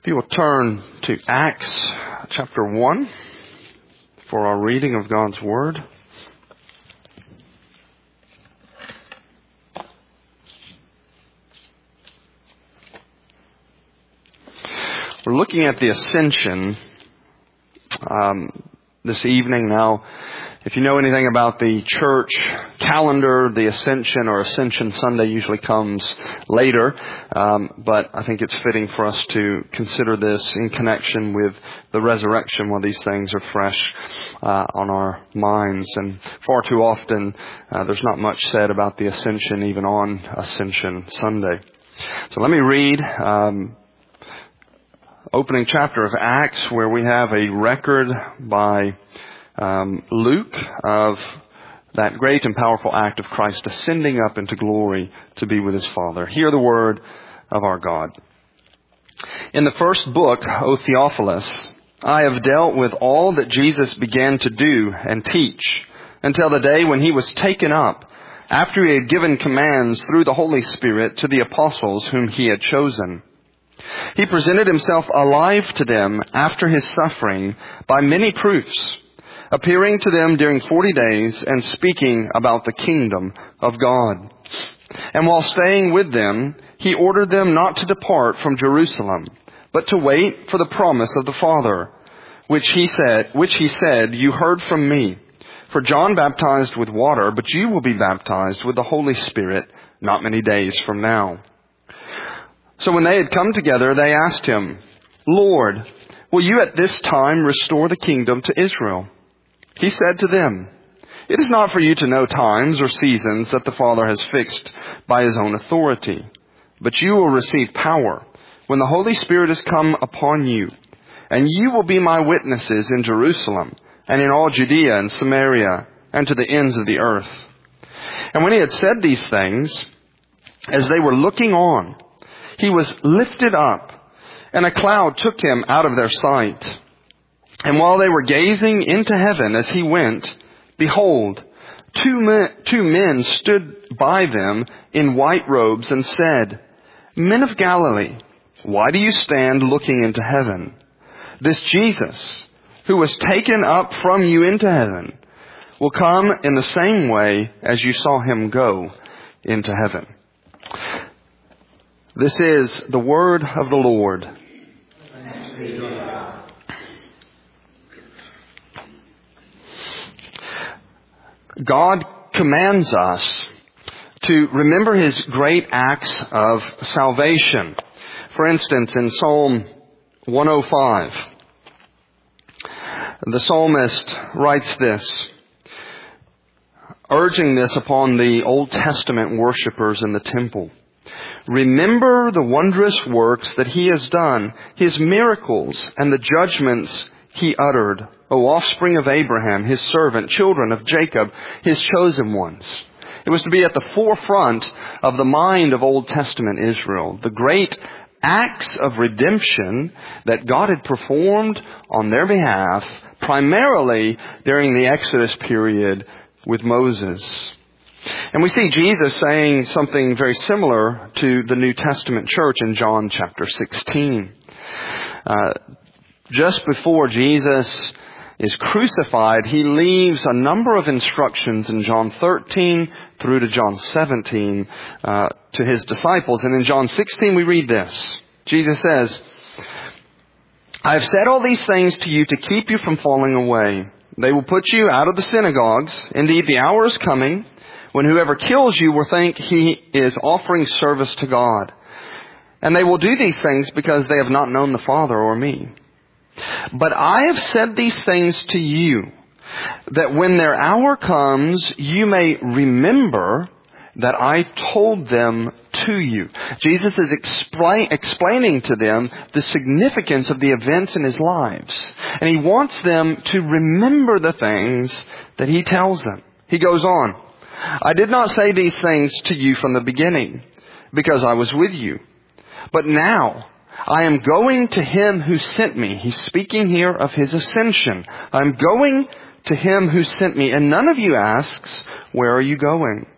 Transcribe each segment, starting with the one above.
If you will turn to Acts chapter 1 for our reading of God's Word. We're looking at the Ascension this evening. Now, if you know anything about the church calendar, the Ascension or Ascension Sunday usually comes later, but I think it's fitting for us to consider this in connection with the resurrection while these things are fresh on our minds. And far too often, there's not much said about the Ascension even on Ascension Sunday. So let me read opening chapter of Acts, where we have a record by Luke of that great and powerful act of Christ ascending up into glory to be with His Father. Hear the word of our God. In the first book, O Theophilus, I have dealt with all that Jesus began to do and teach until the day when He was taken up, after He had given commands through the Holy Spirit to the apostles whom He had chosen. He presented Himself alive to them after His suffering by many proofs, appearing to them during 40 days and speaking about the kingdom of God. And while staying with them, He ordered them not to depart from Jerusalem, but to wait for the promise of the Father, which He said, you heard from me. For John baptized with water, but you will be baptized with the Holy Spirit not many days from now. So when they had come together, they asked Him, Lord, will you at this time restore the kingdom to Israel? He said to them, it is not for you to know times or seasons that the Father has fixed by His own authority, but you will receive power when the Holy Spirit has come upon you, and you will be my witnesses in Jerusalem and in all Judea and Samaria and to the ends of the earth. And when He had said these things, as they were looking on, He was lifted up, and a cloud took Him out of their sight. And while they were gazing into heaven as He went, behold, two men stood by them in white robes and said, Men of Galilee, why do you stand looking into heaven? This Jesus, who was taken up from you into heaven, will come in the same way as you saw Him go into heaven. This is the word of the Lord. Thanks be to God. God commands us to remember His great acts of salvation. For instance, in Psalm 105, the psalmist writes this, urging this upon the Old Testament worshipers in the temple. Remember the wondrous works that He has done, His miracles and the judgments He uttered, O offspring of Abraham, His servant, children of Jacob, His chosen ones. It was to be at the forefront of the mind of Old Testament Israel, the great acts of redemption that God had performed on their behalf, primarily during the Exodus period with Moses. And we see Jesus saying something very similar to the New Testament church in John chapter 16. Just before Jesus is crucified, He leaves a number of instructions in John 13 through to John 17 to His disciples. And in John 16 we read this. Jesus says, I have said all these things to you to keep you from falling away. They will put you out of the synagogues. Indeed, the hour is coming when whoever kills you will think he is offering service to God. And they will do these things because they have not known the Father or me. But I have said these things to you, that when their hour comes, you may remember that I told them to you. Jesus is explaining to them the significance of the events in His lives. And He wants them to remember the things that He tells them. He goes on, I did not say these things to you from the beginning, because I was with you. But now I am going to Him who sent me. He's speaking here of His ascension. I'm going to Him who sent me. And none of you asks, where are you going?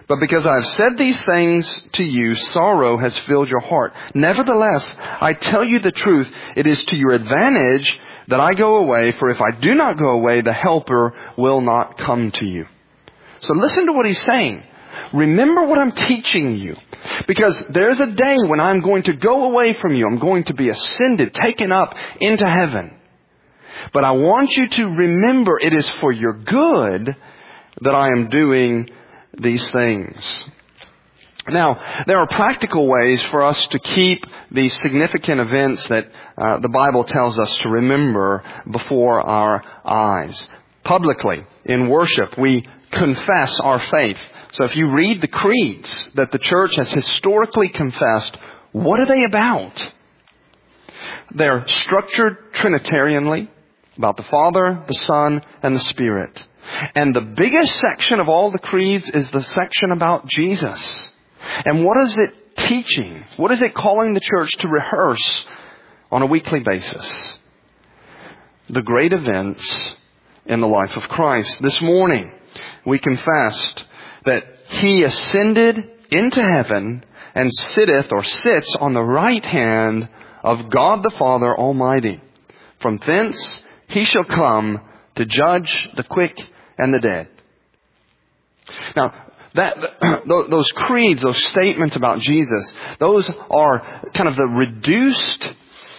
But because I have said these things to you, sorrow has filled your heart. Nevertheless, I tell you the truth, it is to your advantage that I go away, for if I do not go away, the Helper will not come to you. So listen to what he's saying. Remember what I'm teaching you. Because there's a day when I'm going to go away from you. I'm going to be ascended, taken up into heaven. But I want you to remember it is for your good that I am doing these things. Now, there are practical ways for us to keep these significant events that the Bible tells us to remember before our eyes. Publicly, in worship, we confess our faith. So if you read the creeds that the church has historically confessed, what are they about? They're structured Trinitarianly, about the Father, the Son, and the Spirit. And the biggest section of all the creeds is the section about Jesus. And what is it teaching? What is it calling the church to rehearse on a weekly basis? The great events in the life of Christ. This morning, we confessed that He ascended into heaven and sitteth or sits on the right hand of God the Father Almighty. From thence He shall come to judge the quick and the dead. Now, those creeds, those statements about Jesus, those are kind of the reduced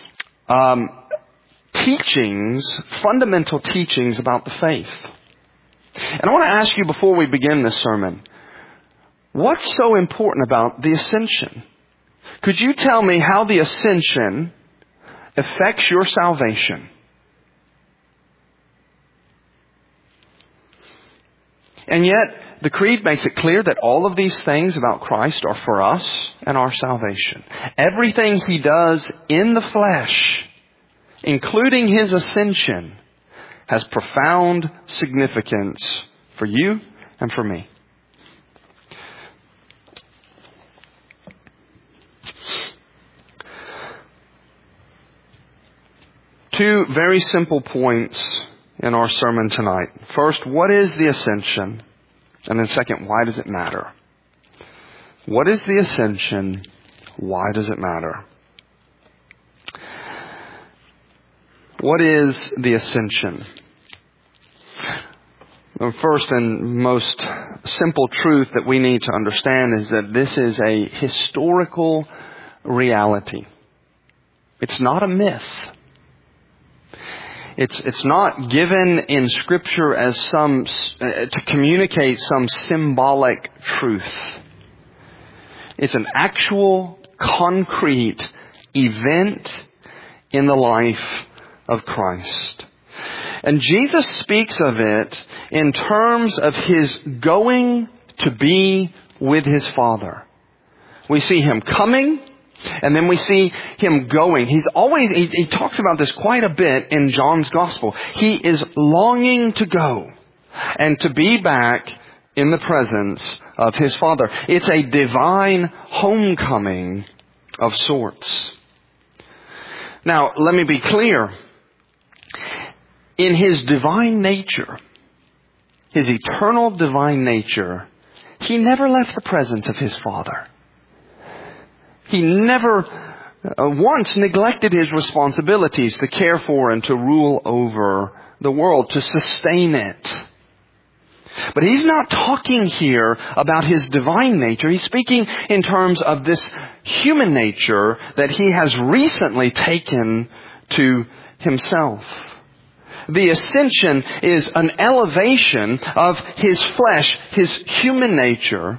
teachings, fundamental teachings about the faith. And I want to ask you before we begin this sermon, what's so important about the ascension? Could you tell me how the ascension affects your salvation? And yet, the Creed makes it clear that all of these things about Christ are for us and our salvation. Everything He does in the flesh, including His ascension, has profound significance for you and for me. Two very simple points in our sermon tonight. First, what is the ascension? And then second, why does it matter? What is the ascension? Why does it matter? What is the ascension? The first and most simple truth that we need to understand is that this is a historical reality. It's not a myth. It's not given in Scripture as to communicate some symbolic truth. It's an actual, concrete event in the life of Christ. And Jesus speaks of it in terms of His going to be with His Father. We see Him coming, and then we see Him going. He talks about this quite a bit in John's Gospel. He is longing to go and to be back in the presence of His Father. It's a divine homecoming of sorts. Now, let me be clear. In His divine nature, His eternal divine nature, He never left the presence of His Father. He never once neglected His responsibilities to care for and to rule over the world, to sustain it. But He's not talking here about His divine nature. He's speaking in terms of this human nature that He has recently taken to Himself. The ascension is an elevation of His flesh, His human nature,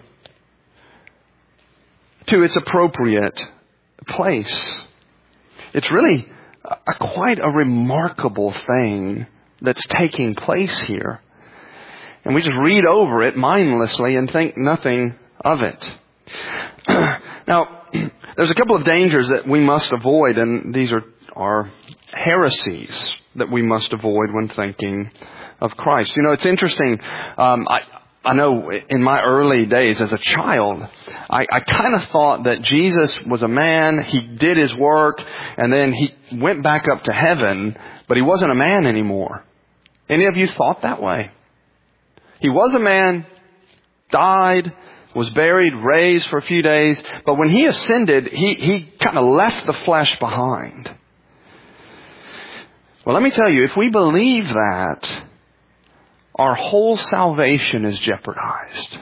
to its appropriate place. It's really quite a remarkable thing that's taking place here. And we just read over it mindlessly and think nothing of it. Now, there's a couple of dangers that we must avoid, and these are heresies that we must avoid when thinking of Christ. You know, it's interesting. I know in my early days as a child, I kind of thought that Jesus was a man. He did His work, and then He went back up to heaven, but He wasn't a man anymore. Any of you thought that way? He was a man, died, was buried, raised for a few days, but when He ascended, He kind of left the flesh behind. Well, let me tell you, if we believe that, our whole salvation is jeopardized.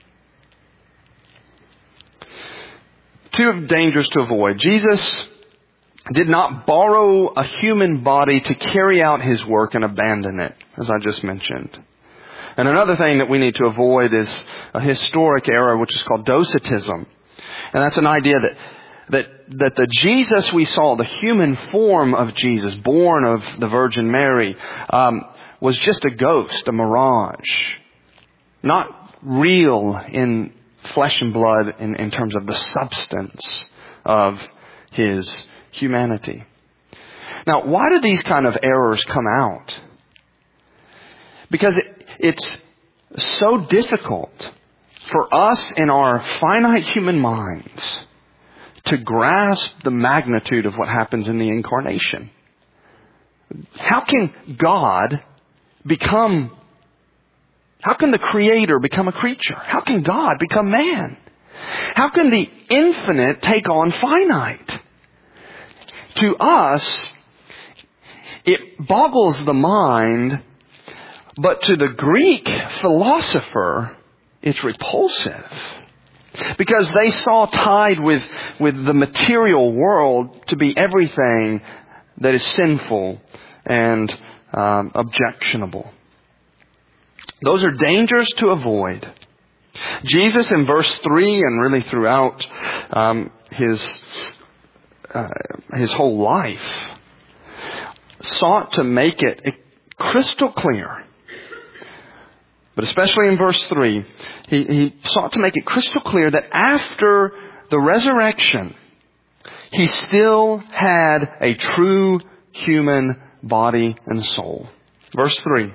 Two dangers to avoid. Jesus did not borrow a human body to carry out His work and abandon it, as I just mentioned. And another thing that we need to avoid is a historic error which is called Docetism. And that's an idea that the Jesus we saw, the human form of Jesus, born of the Virgin Mary, was just a ghost, a mirage. Not real in flesh and blood in terms of the substance of His humanity. Now, why do these kind of errors come out? Because it's so difficult for us in our finite human minds to grasp the magnitude of what happens in the incarnation. How can the Creator become a creature? How can God become man? How can the infinite take on finite? To us, it boggles the mind, but to the Greek philosopher, it's repulsive. Because they saw tied with the material world to be everything that is sinful and objectionable. Those are dangers to avoid. Jesus in verse 3 and really throughout His whole life sought to make it crystal clear. But especially in verse 3, He sought to make it crystal clear that after the resurrection, He still had a true human body and soul. Verse 3.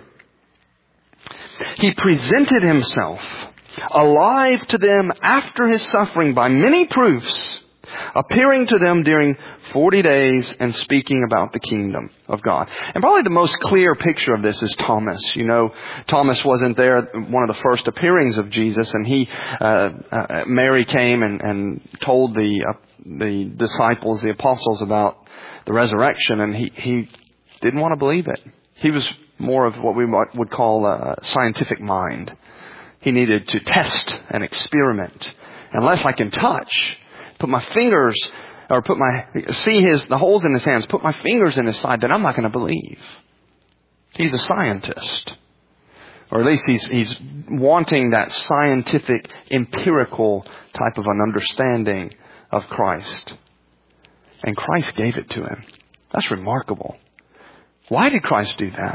He presented Himself alive to them after His suffering by many proofs, appearing to them during 40 days and speaking about the kingdom of God. And probably the most clear picture of this is Thomas. You know, Thomas wasn't there at one of the first appearings of Jesus, and Mary came and told the disciples, the apostles, about the resurrection, and he didn't want to believe it. He was more of what we would call a scientific mind. He needed to test and experiment. Unless I can touch, put my fingers, or see the holes in His hands, put my fingers in His side, then I'm not going to believe. He's a scientist. Or at least he's wanting that scientific, empirical type of an understanding of Christ. And Christ gave it to him. That's remarkable. Why did Christ do that?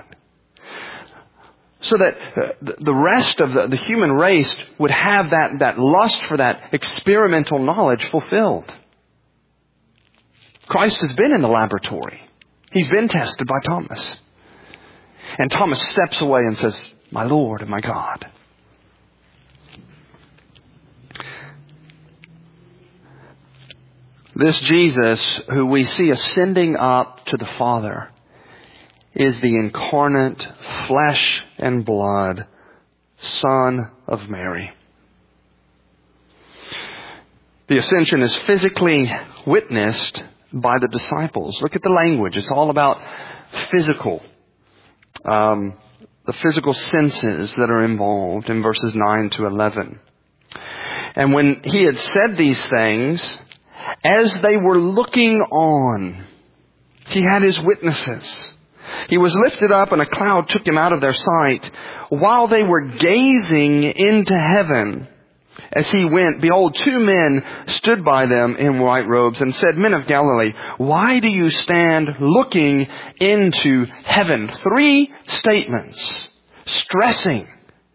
So that the rest of the human race would have that lust for that experimental knowledge fulfilled. Christ has been in the laboratory. He's been tested by Thomas. And Thomas steps away and says, "My Lord and my God." This Jesus, who we see ascending up to the Father, is the incarnate flesh and blood Son of Mary. The ascension is physically witnessed by the disciples. Look at the language. It's all about physical. The physical senses that are involved in verses 9 to 11. And when He had said these things, as they were looking on, He had His witnesses. He was lifted up and a cloud took Him out of their sight. While they were gazing into heaven, as He went, behold, two men stood by them in white robes and said, "Men of Galilee, why do you stand looking into heaven?" 3 statements stressing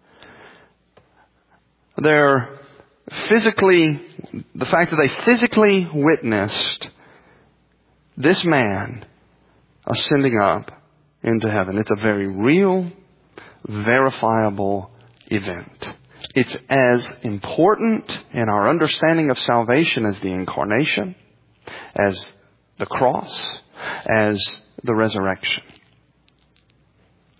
the fact that they physically witnessed this man ascending up into heaven. It's a very real, verifiable event. It's as important in our understanding of salvation as the incarnation, as the cross, as the resurrection.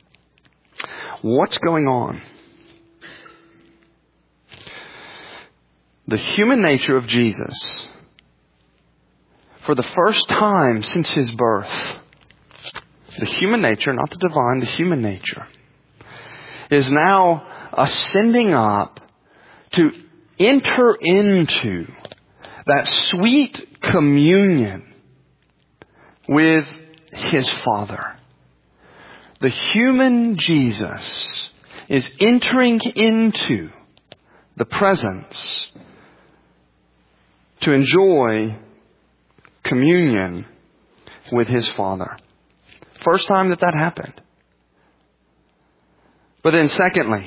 What's going on? the human nature of Jesus, for the first time since His birth, the human nature, not the divine, the human nature, is now ascending up to enter into that sweet communion with His Father. The human Jesus is entering into the presence to enjoy communion with His Father. First time that happened. But then secondly,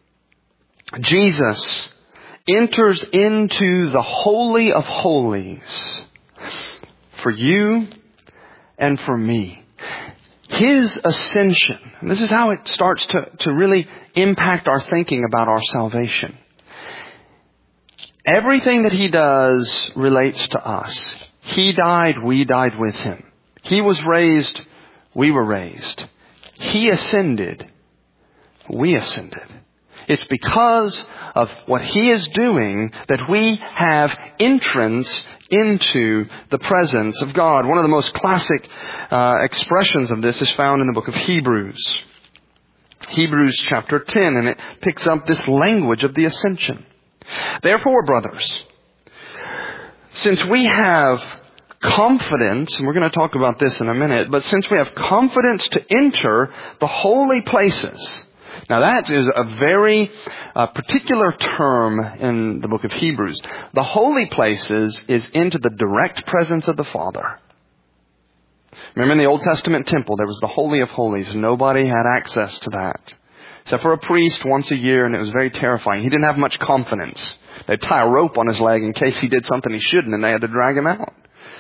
Jesus enters into the Holy of Holies for you and for me. His ascension, and this is how it starts to really impact our thinking about our salvation. Everything that He does relates to us. He died, we died with Him. He was raised, we were raised. He ascended, we ascended. It's because of what He is doing that we have entrance into the presence of God. One of the most classic expressions of this is found in the book of Hebrews. Hebrews chapter 10, and it picks up this language of the ascension. Therefore, brothers, since we have confidence, and we're going to talk about this in a minute, but since we have confidence to enter the holy places. Now that is a very particular term in the book of Hebrews. The holy places is into the direct presence of the Father. Remember in the Old Testament temple, there was the Holy of Holies. Nobody had access to that. Except for a priest once a year, and it was very terrifying. He didn't have much confidence. They'd tie a rope on his leg in case he did something he shouldn't, and they had to drag him out.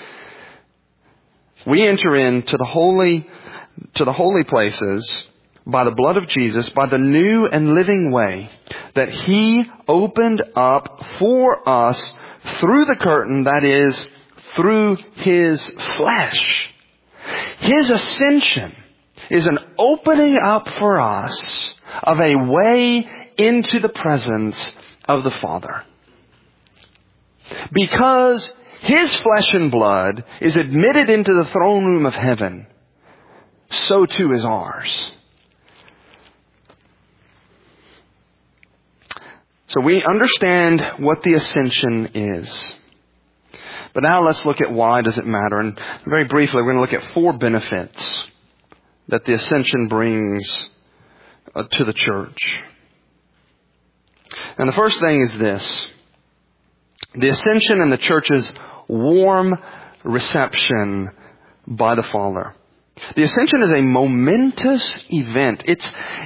We enter into the holy places by the blood of Jesus, by the new and living way that He opened up for us through the curtain, that is, through His flesh. His ascension is an opening up for us of a way into the presence of the Father. Because His flesh and blood is admitted into the throne room of heaven, so too is ours. So we understand what the ascension is. But now let's look at why does it matter. And very briefly, we're going to look at 4 benefits that the ascension brings to the church. And the first thing is this. The ascension and the church's warm reception by the Father. The ascension is a momentous event. It's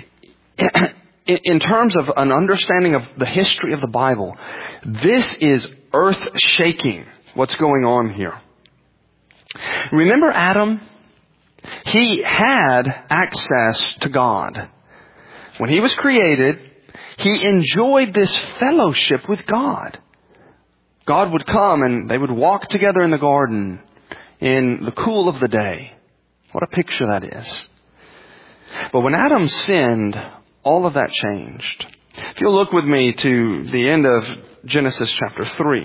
in terms of an understanding of the history of the Bible, this is earth-shaking, what's going on here. Remember Adam? He had access to God. When he was created, he enjoyed this fellowship with God. God would come and they would walk together in the garden in the cool of the day. What a picture that is. But when Adam sinned, all of that changed. If you'll look with me to the end of Genesis chapter 3.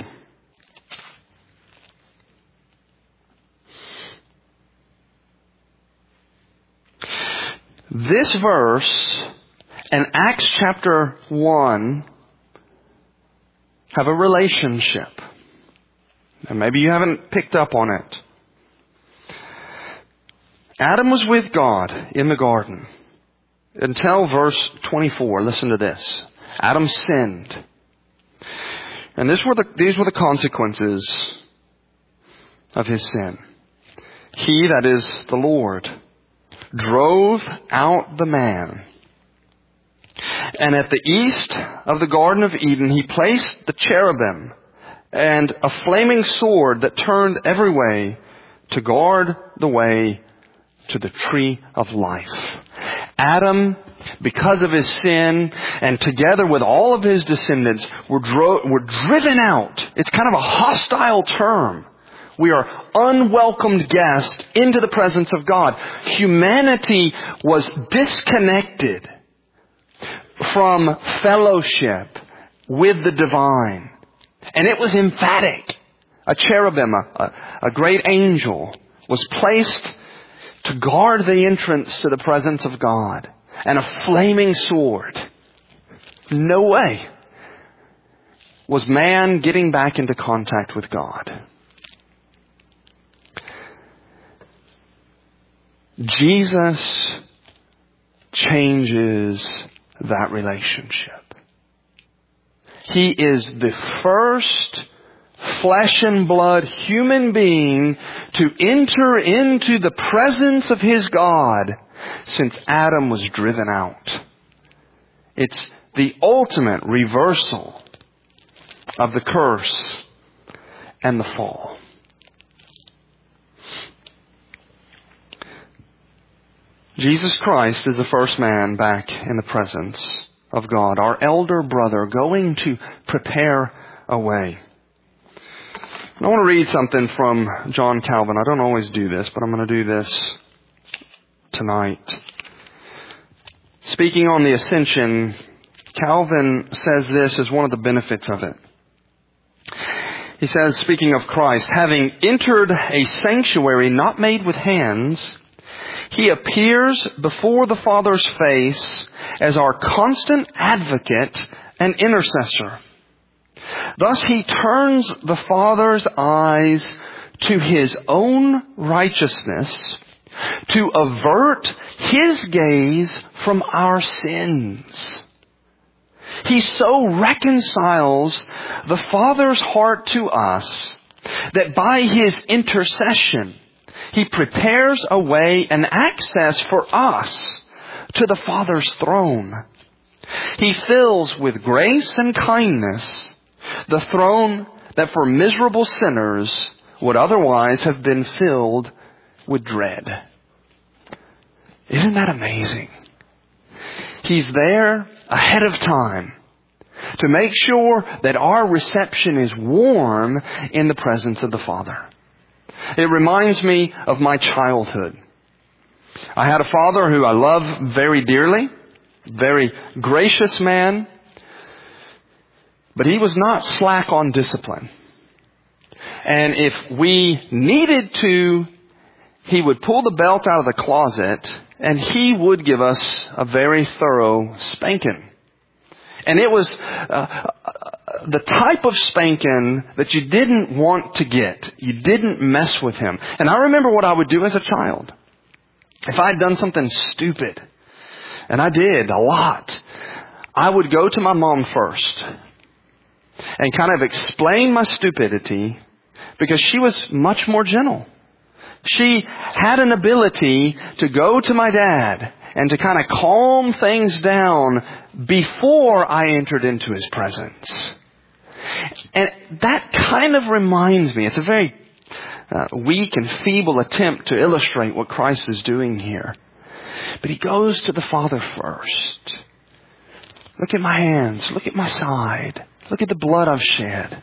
This verse and Acts chapter 1 have a relationship. And maybe you haven't picked up on it. Adam was with God in the garden until verse 24. Listen to this. Adam sinned. And these were the consequences of his sin. He, that is the Lord, drove out the man. And at the east of the Garden of Eden, He placed the cherubim and a flaming sword that turned every way to guard the way to the tree of life. Adam, because of his sin, and together with all of his descendants, were driven out. It's kind of a hostile term. We are unwelcomed guests into the presence of God. Humanity was disconnected from fellowship with the divine. And it was emphatic. A cherubim, a great angel, was placed to guard the entrance to the presence of God. And a flaming sword. No way was man getting back into contact with God. Jesus changes that relationship. He is the first flesh and blood human being to enter into the presence of his God since Adam was driven out. It's the ultimate reversal of the curse and the fall. Jesus Christ is the first man back in the presence of God, our elder brother going to prepare a way. I want to read something from John Calvin. I don't always do this, but I'm going to do this tonight. Speaking on the ascension, Calvin says this as one of the benefits of it. He says, speaking of Christ, having entered a sanctuary not made with hands, He appears before the Father's face as our constant advocate and intercessor. Thus He turns the Father's eyes to His own righteousness to avert His gaze from our sins. He so reconciles the Father's heart to us that by His intercession, He prepares a way and access for us to the Father's throne. He fills with grace and kindness the throne that for miserable sinners would otherwise have been filled with dread. Isn't that amazing? He's there ahead of time to make sure that our reception is warm in the presence of the Father. It reminds me of my childhood. I had a father who I love very dearly, very gracious man, but he was not slack on discipline. And if we needed to, he would pull the belt out of the closet and he would give us a very thorough spanking. And it was the type of spanking that you didn't want to get. You didn't mess with him. And I remember what I would do as a child. If I had done something stupid, and I did a lot, I would go to my mom first and kind of explain my stupidity because she was much more gentle. She had an ability to go to my dad and to kind of calm things down before I entered into his presence. And that kind of reminds me, it's a very weak and feeble attempt to illustrate what Christ is doing here. But He goes to the Father first. Look at my hands. Look at my side. Look at the blood I've shed.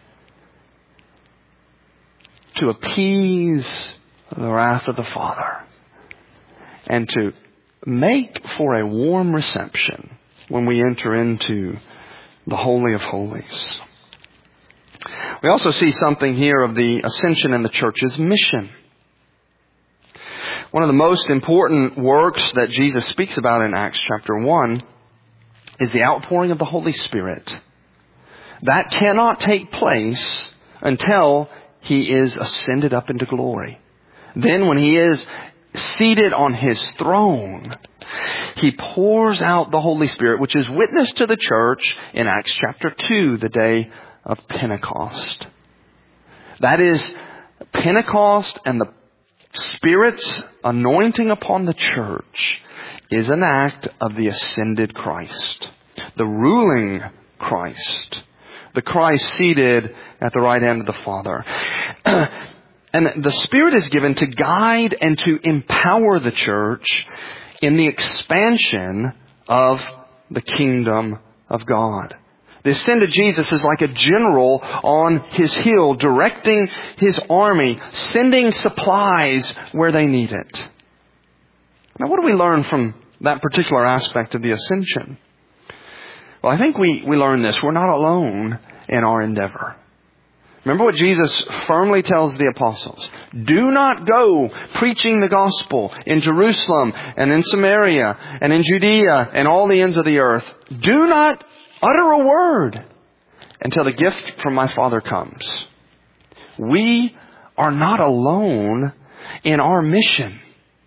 To appease the wrath of the Father. And to make for a warm reception when we enter into the Holy of Holies. We also see something here of the ascension and the church's mission. One of the most important works that Jesus speaks about in Acts chapter 1 is the outpouring of the Holy Spirit. That cannot take place until He is ascended up into glory. Then when He is seated on His throne, He pours out the Holy Spirit, which is witnessed to the church in Acts chapter 2, the day of Pentecost. That is Pentecost, and the Spirit's anointing upon the church is an act of the ascended Christ, the ruling Christ, the Christ seated at the right hand of the Father. And the Spirit is given to guide and to empower the church in the expansion of the kingdom of God. The ascended Jesus is like a general on His hill, directing His army, sending supplies where they need it. Now, what do we learn from that particular aspect of the ascension? Well, I think we learn this. We're not alone in our endeavor. Remember what Jesus firmly tells the apostles. Do not go preaching the gospel in Jerusalem and in Samaria and in Judea and all the ends of the earth. Do not utter a word until the gift from my Father comes. We are not alone in our mission.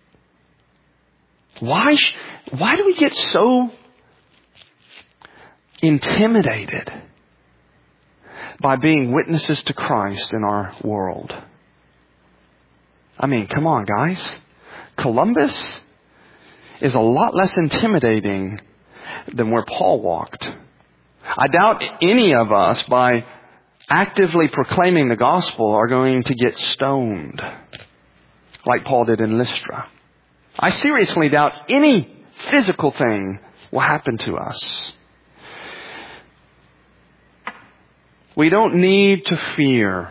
Why do we get so intimidated by being witnesses to Christ in our world? I mean, come on, guys. Columbus is a lot less intimidating than where Paul walked. I doubt any of us, by actively proclaiming the gospel, are going to get stoned like Paul did in Lystra. I seriously doubt any physical thing will happen to us. We don't need to fear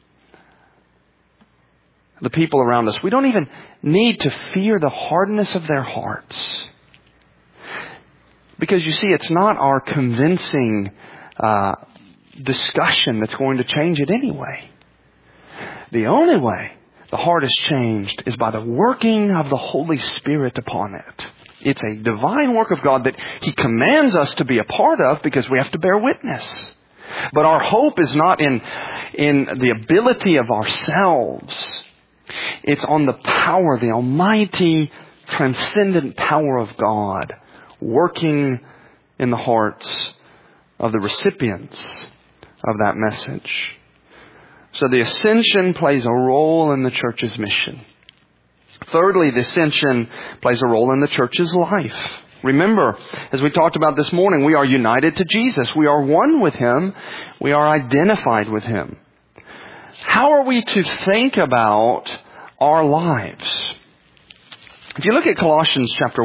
the people around us. We don't even need to fear the hardness of their hearts. Because you see, it's not our convincing discussion that's going to change it anyway. The only way the heart is changed is by the working of the Holy Spirit upon it. It's a divine work of God that He commands us to be a part of because we have to bear witness. But our hope is not in the ability of ourselves. It's on the power, the almighty, transcendent power of God working in the hearts of the recipients of that message. So the ascension plays a role in the church's mission. Thirdly, the ascension plays a role in the church's life. Remember, as we talked about this morning, we are united to Jesus. We are one with Him. We are identified with Him. How are we to think about our lives? If you look at Colossians chapter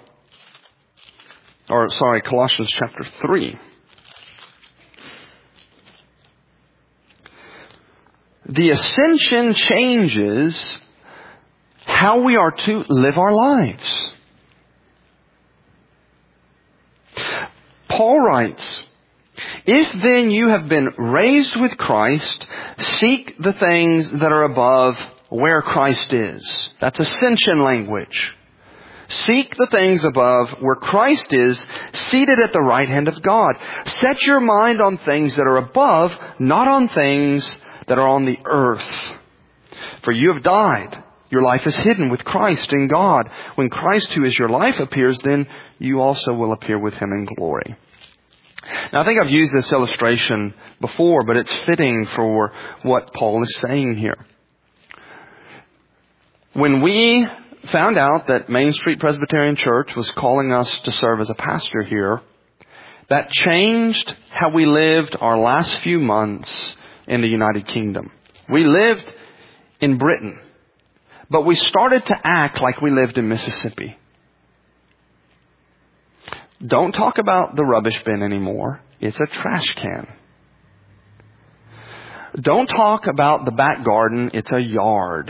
3. The ascension changes how we are to live our lives. Paul writes, if then you have been raised with Christ, seek the things that are above where Christ is. That's ascension language. Seek the things above where Christ is, seated at the right hand of God. Set your mind on things that are above, not on things that are on the earth. For you have died. Your life is hidden with Christ in God. When Christ, who is your life, appears, then you also will appear with Him in glory. Now, I think I've used this illustration before, but it's fitting for what Paul is saying here. When we found out that Main Street Presbyterian Church was calling us to serve as a pastor here, that changed how we lived our last few months in the United Kingdom. We lived in Britain, but we started to act like we lived in Mississippi. Don't talk about the rubbish bin anymore. It's a trash can. Don't talk about the back garden. It's a yard.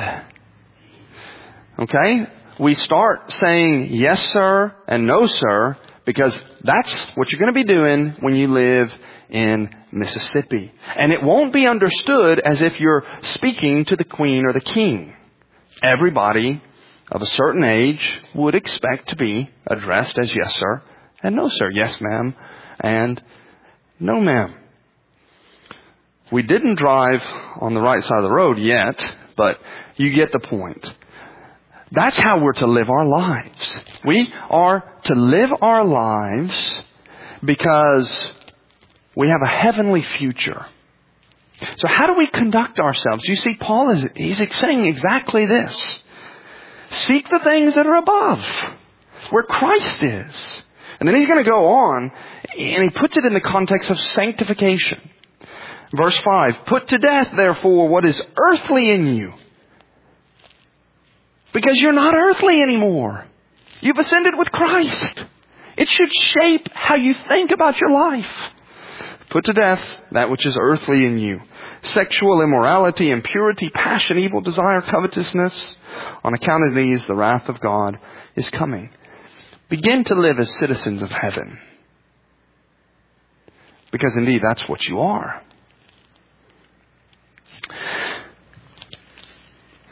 Okay? We start saying yes, sir, and no, sir, because that's what you're going to be doing when you live in Mississippi. And it won't be understood as if you're speaking to the queen or the king. Everybody of a certain age would expect to be addressed as yes, sir, and no, sir. Yes, ma'am, and no, ma'am. We didn't drive on the right side of the road yet, but you get the point. That's how we're to live our lives. We are to live our lives because we have a heavenly future. So how do we conduct ourselves? You see, Paul he's saying exactly this. Seek the things that are above, where Christ is. And then he's going to go on, and he puts it in the context of sanctification. Verse 5, put to death, therefore, what is earthly in you. Because you're not earthly anymore. You've ascended with Christ. It should shape how you think about your life. Put to death that which is earthly in you. Sexual immorality, impurity, passion, evil desire, covetousness. On account of these, the wrath of God is coming. Begin to live as citizens of heaven. Because indeed, that's what you are.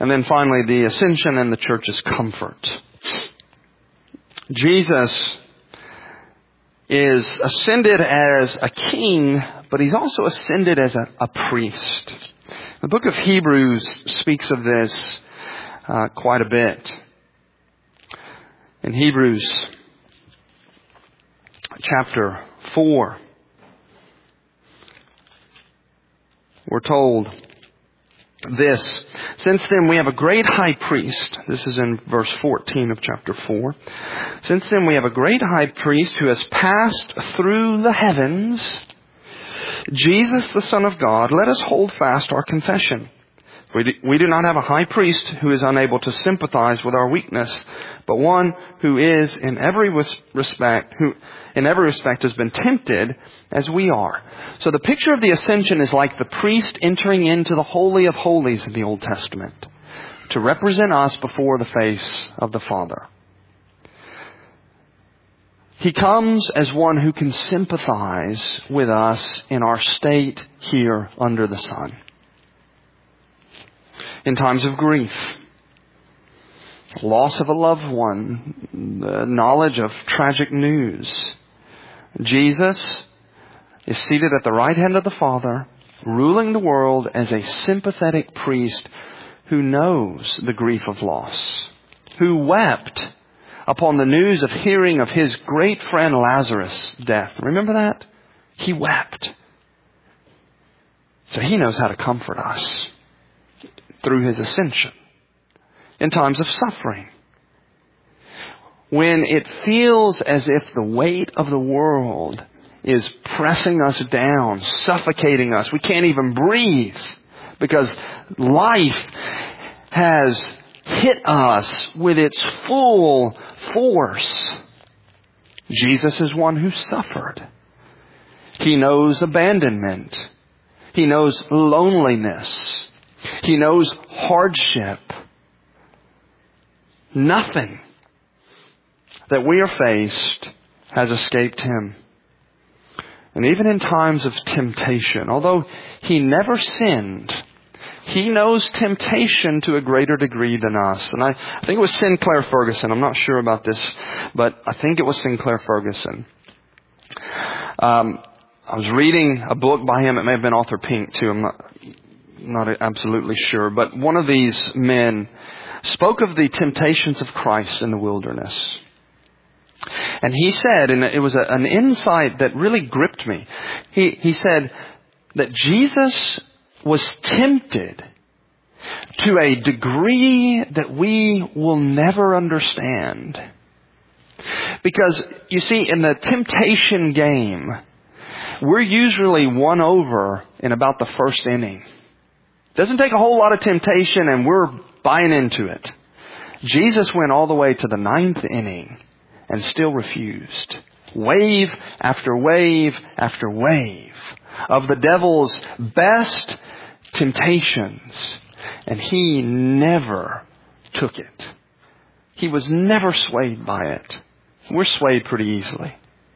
And then finally, the ascension and the church's comfort. Jesus is ascended as a king, but he's also ascended as a priest. The book of Hebrews speaks of this quite a bit. In Hebrews chapter 4, we're told this: since then we have a great high priest. This is in verse 14 of chapter 4. Since then we have a great high priest who has passed through the heavens, Jesus the Son of God. Let us hold fast our confession. We do not have a high priest who is unable to sympathize with our weakness, but one who is in every respect has been tempted as we are. So the picture of the ascension is like the priest entering into the Holy of Holies in the Old Testament to represent us before the face of the Father. He comes as one who can sympathize with us in our state here under the sun. In times of grief, loss of a loved one, the knowledge of tragic news, Jesus is seated at the right hand of the Father, ruling the world as a sympathetic priest who knows the grief of loss, who wept upon the news of hearing of his great friend Lazarus' death. Remember that? He wept. So he knows how to comfort us through his ascension in times of suffering. When it feels as if the weight of the world is pressing us down, suffocating us. We can't even breathe because life has hit us with its full force. Jesus is one who suffered. He knows abandonment. He knows loneliness. He knows hardship. Nothing that we are faced has escaped him. And even in times of temptation, although he never sinned, he knows temptation to a greater degree than us. And I think it was Sinclair Ferguson. I'm not sure about this, but I think it was Sinclair Ferguson. I was reading a book by him. It may have been Arthur Pink too. I'm not absolutely sure. But one of these men spoke of the temptations of Christ in the wilderness. And he said, and it was an insight that really gripped me. He said that Jesus was tempted to a degree that we will never understand. Because, you see, in the temptation game, we're usually won over in about the first inning. It doesn't take a whole lot of temptation and we're buying into it. Jesus went all the way to the 9th inning and still refused. Wave after wave after wave of the devil's best temptations. And he never took it. He was never swayed by it. We're swayed pretty easily.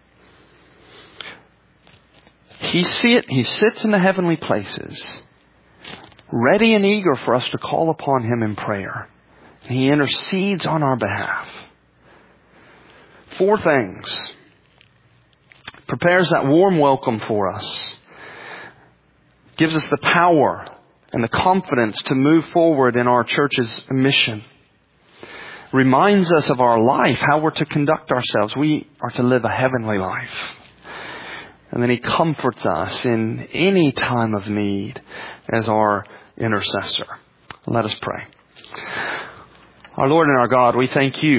He sits in the heavenly places, ready and eager for us to call upon him in prayer. And he intercedes on our behalf. 4 things. Prepares that warm welcome for us. Gives us the power and the confidence to move forward in our church's mission. Reminds us of our life, how we're to conduct ourselves. We are to live a heavenly life. And then he comforts us in any time of need as our intercessor. Let us pray. Our Lord and our God, we thank you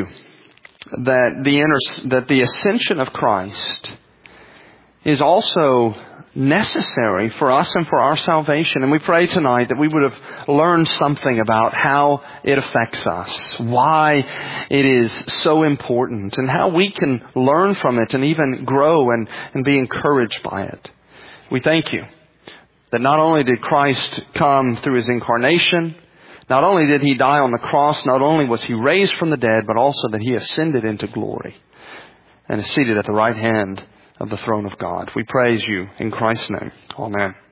that the ascension of Christ is also necessary for us and for our salvation. And we pray tonight that we would have learned something about how it affects us, why it is so important, and how we can learn from it and even grow and be encouraged by it. We thank you that not only did Christ come through his incarnation, not only did he die on the cross, not only was he raised from the dead, but also that he ascended into glory and is seated at the right hand of the throne of God. We praise you in Christ's name. Amen.